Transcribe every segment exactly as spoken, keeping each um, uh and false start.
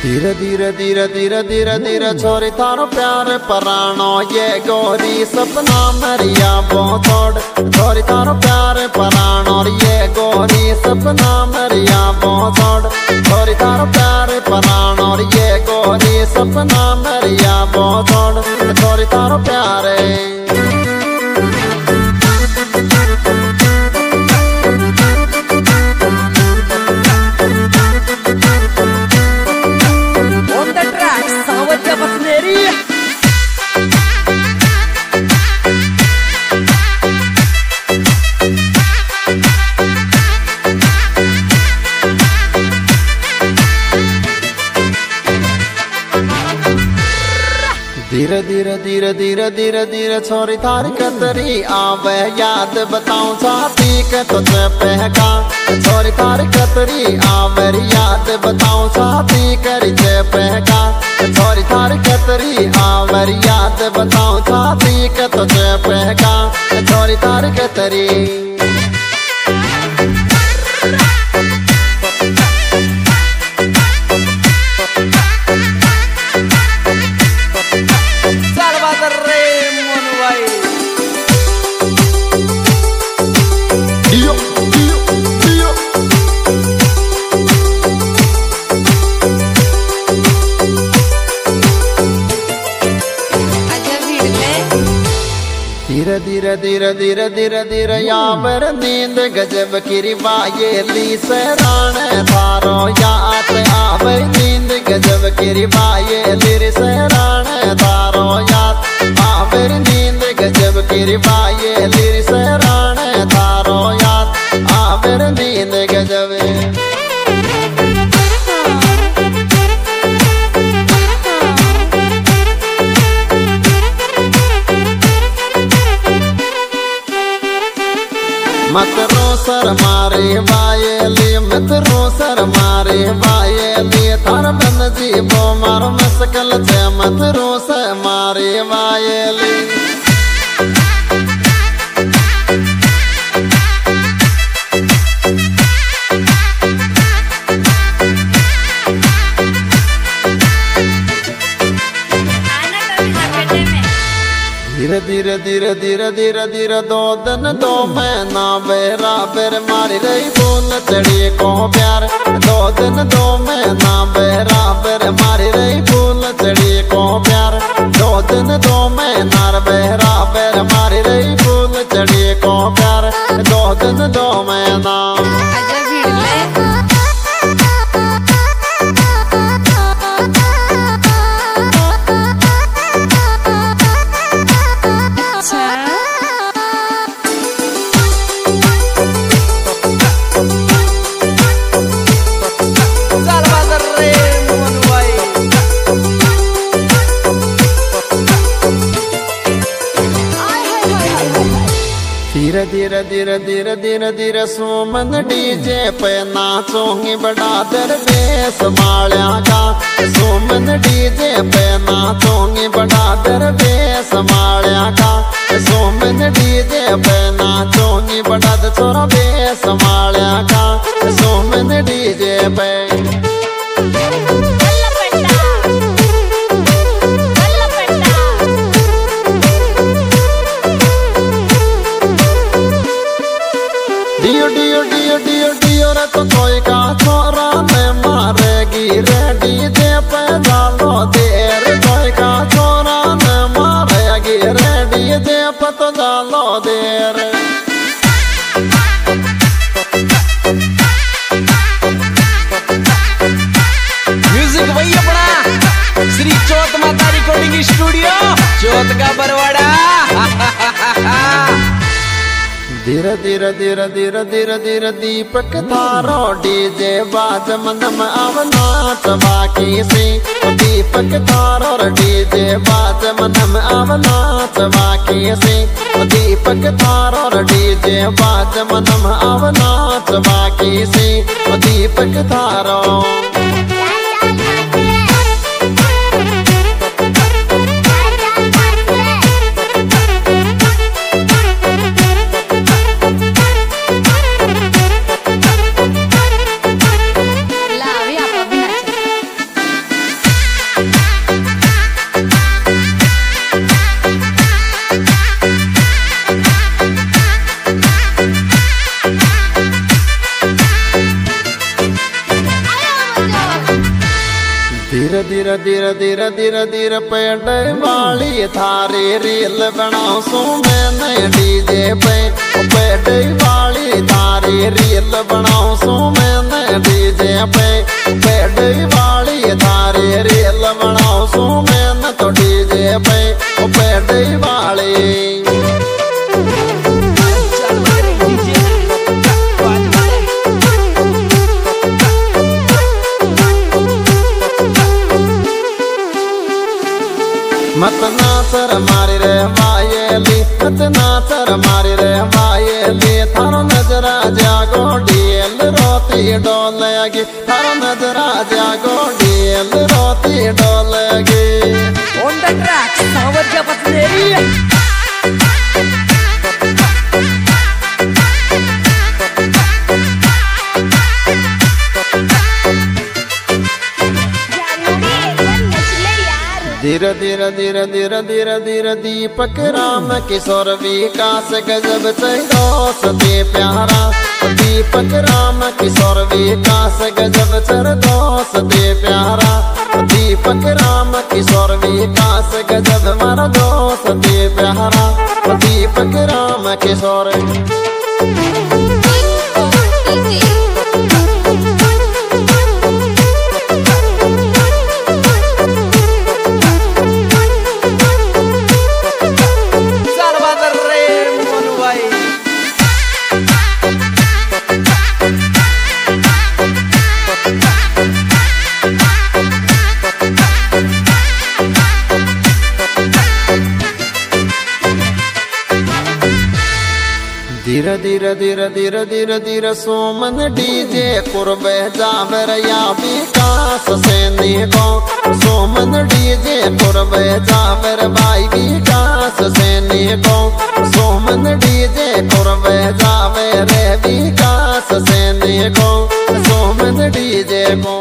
धीरे धीरे धीरे धीरे धीरे धीरे छोरी थारो प्यार परानो ये गोरी सपना मरिया बोतोड़ छोरी थारो प्यार परानो ये गोरी सपना मरिया बोतोड़ छोरी थारो प्यार परानो ये गोरी सपना मरिया बोतोड़ छोरी थारो प्यारे धीरे धीरे धीरे धीरे धीरे धीरे छोरी थारी कतरी आवे याद बताऊं चाहती के तुझे पहका छोरी थारी कतरी आवे याद बताऊं चाहती करी जे पहका छोरी थारी कतरी आवे याद बताऊं चाहती के तुझे पहका छोरी थारी कतरी धीरे धीरे धीरे धीरे धीरे धीरे यावर नींद गजब की रिवायेली सराण थारो याद आवे नींद गजब की रिवायेली सराण थारो याद आवे नींद गजब की रिवायेली सराण थारो याद आवे नींद गजब मत रो सर मारे वायली मत रो सर मारे वायली थार बंद जीवो मारो मस्कल छे मत रो सर मारे वायली धीरे धीरे धीरे धीरे धीरे धीरे दो दिन दो महीना बेरा बेर मारी रही बोल चढ़ी को प्यार दो दिन दो महीना बेरा बेर मारी रही बोल चढ़ी को प्यार दो दिन दो महीना बेरा बेर मारी रही बोल चढ़ी को प्यार दो दिन दो महीना धीरे धीरे धीरे धीरे धीरे धीरे सोमन डीजे पे नाचोंगी बड़ा दरवेश माल्या का सोमन डीजे पे नाचोंगी बड़ा दरवेश माल्या का सोमन डीजे पे नाचोंगी बड़ा छोरा बेस माल्या का सोमन डीजे पे डियो डियो डियो डियो डियो रे तो कोई का छोरा में मारेगी रे डीजे पे डालो देर कोई का छोरा में मारेगी रे डीजे पे तो डालो देर म्यूजिक वही अपना श्री चौथ माता रिकॉर्डिंग स्टूडियो चौथ का बरवाड़ा धीरे धीरे धीरे धीरे धीरे धीरे दीपक थारो डीजे बाज मन में आवना बाकी सी दीपक थारो डीजे बाज मन में आवना बाकी सी दीपक थारो डीजे बाज मन में आवना बाकी सी दीपक थारो धीरे धीरे धीरे धीरे धीरे धीरे पेट वाली थारी रील बनाओ सो मैंने डीजे पे पेट वाली थारी रील बनाओ सो मैंने डीजे पे पेट वाली थारी रील बनाओ सो मैंने तो डीजे पे पेट वाली मत नाचर मारी रे वायली मत नाचर मारी रे वायली थारो नजरा जागो डील रोती डोलेगी थारो नजरा जागो डील रोती डोलेगी On the track, सावरच्या पत्नी धीरे धीरे धीरे धीरे धीरे धीरे दीपक राम किशोर विकास गजब चौस दे प्यारा दीपक राम किशोर विकास गजब चरदोस दे प्यारा दीपक राम किशोर विकास गजब मारा दोस्त दे प्यारा दीपक राम किशोर धीरे धीरे धीरे धीरे धीरे धीरे सोमन डीजे कुर्बे जावर या विकास सैनी को सोमन डीजे कुर्बे जावर भाई विकास सैनी को सोमन डीजे कुर्बे जावे रे विकास सैनी को सोमन डीजे को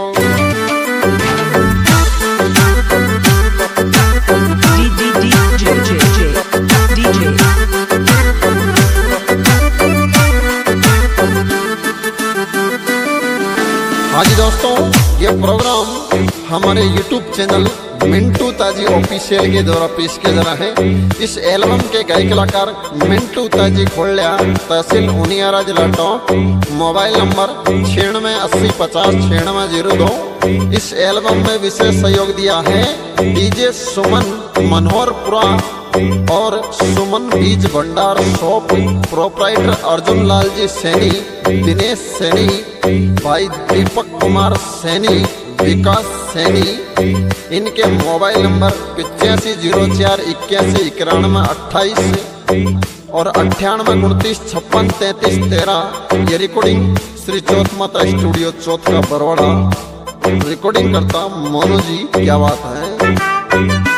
हाँ जी दोस्तों, ये प्रोग्राम हमारे यूट्यूब चैनल मिंटू ताजी ऑफिशियल के द्वारा पेश किया जा रहा है। इस एल्बम के गायक कलाकार मिंटू ताजी खोलिया तहसील उनियारा जिला टोंक मोबाइल नंबर छियानवे अस्सी पचास छियानवे जीरो दो। इस एल्बम में विशेष सहयोग दिया है डीजे सुमन मनोहरपुरा और सुमन बीज भंडार शॉप प्रोपराइटर अर्जुन लाल जी सैनी दिनेश सैनी भाई दीपक कुमार सैनी विकास सैनी। इनके मोबाइल नंबर पिचासी जीरो चार इक्यासी इक्यानवे अट्ठाईस और अट्ठानवे उनतीस छप्पन तैतीस तेरह। ये रिकॉर्डिंग श्री चौथ माता स्टूडियो चौथ का बरवाड़ा। रिकॉर्डिंग करता मोनू जी, क्या बात है।